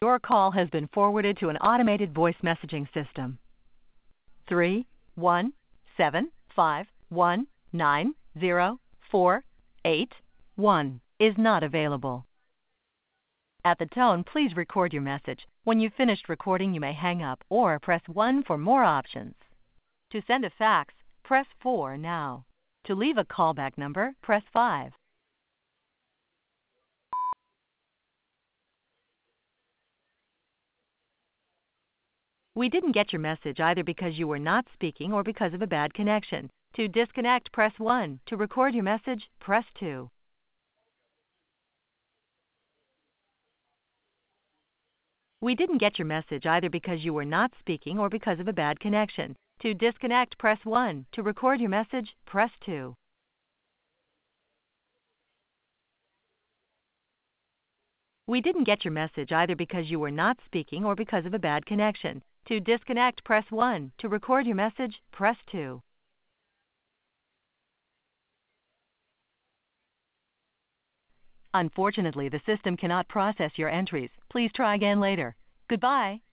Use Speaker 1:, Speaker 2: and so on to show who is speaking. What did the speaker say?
Speaker 1: Your call has been forwarded to an automated voice messaging system. 31751904881 is not available. At the tone, please record your message. When you've finished recording, you may hang up or press 1 for more options. To send a fax, press 4 now. To leave a callback number, press 5. We didn't get your message either because you were not speaking or because of a bad connection. To disconnect, press 1. To record your message, press 2. We didn't get your message either because you were not speaking or because of a bad connection. To disconnect, press 1. To record your message, press 2. We didn't get your message either because you were not speaking or because of a bad connection. To disconnect, press 1. To record your message, press 2. Unfortunately, the system cannot process your entries. Please try again later. Goodbye.